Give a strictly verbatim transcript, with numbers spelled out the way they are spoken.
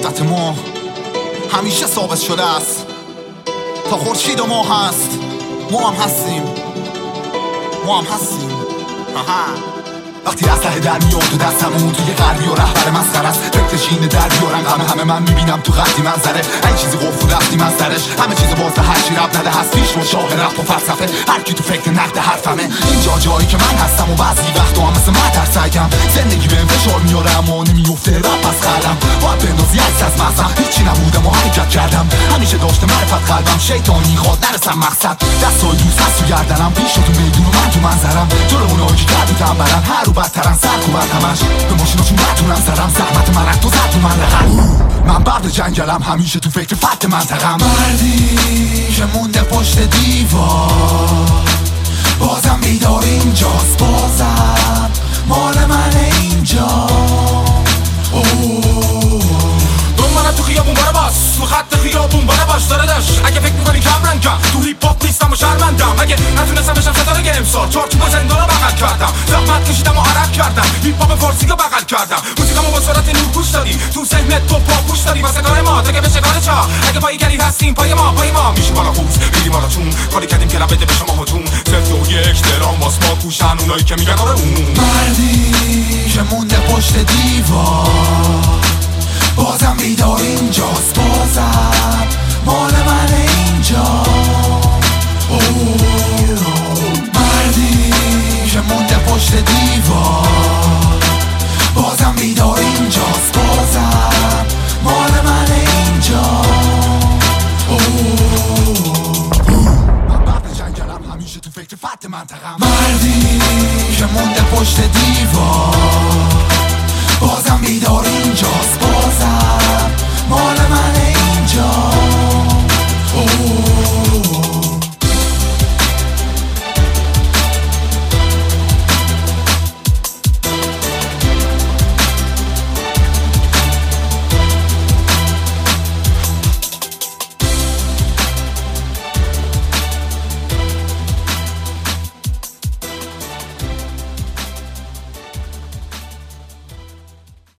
حقیقت ما همیشه ثابت شده است. تا خورشید و ما هست، ما هم هستیم، ما هم هستیم. آها. وقتی اسلحه در میاد تو دستمون توی غربی و رهبر مسخره است، فکرش اینه در بیارن غم همه من میبینم تو خطی منظره. این چیزی قفل رفتی من سرش، همه چیز بازده هرچی رب نده هست پیش و شاه رفت و فلسفه. هر کی تو فکر نقد حرفمه، اینجا جایی که من هستم و بعضی وقتا هم مثل من ترسگم. زندگی بهم فشار میاره اما نمیفته رب از خلم. باید بندازی عکس از مغزم، هیچی نبودم و حرکت کردم. همیشه داشته معرفت قلبم، شیطانی خواد نرسم مقصد. دستای دوست هست تو گردنم، پیش تو میدون و من تو منظرم. جلو اونایی که کرد و تنبرن هر رو بدترن سر کوبت همش. به ماشیناشون بتونن سرم، زحمت من رفت و زد تو من رقم. من برد جنگلم، همیشه تو فکر فتح منطقم. مردی که مونده پشت دیوار، بازم بیدار اینجاست، بازم مال من اینجا. دنبالم تو خیابون باره باز، تو خط خیابون باره باش داره داشت. اگه فکر میکنی کم رنگم، تو هیپ هاپ نیستم و شرمندم. اگه نتونستم بشم ستاره که امسال چهار تو زندان رو بغل کردم. زحمت کشیدم و عرق کردم، هیپ هاپ فارسی رو بغل کردم. موسیقامو با سرعت نور گوش دادی، تو ذهنت تو پاپوش داری. واسه کار ما اگه بشه کار چا، اگه پای گری هستیم پای ما پای ما میشه بالا خوز میریم بالا چون کاری کردیم که بده به شما هجوم. صفر و یک درام واس ما کوشن اونایی که میگن آره اون. مردی که مونده پشت دیوار، بازم بیدار اینجاست، بازم مال من اینجا. مردی که مونده پشت دیوار، بازم بیدار اینجاست، بازم مال من اینجا. من برد جنگلم، همیشه تو فکر فتح منطقم. مردی که مونده پشت دیوار، بازم بیدار اینجاست.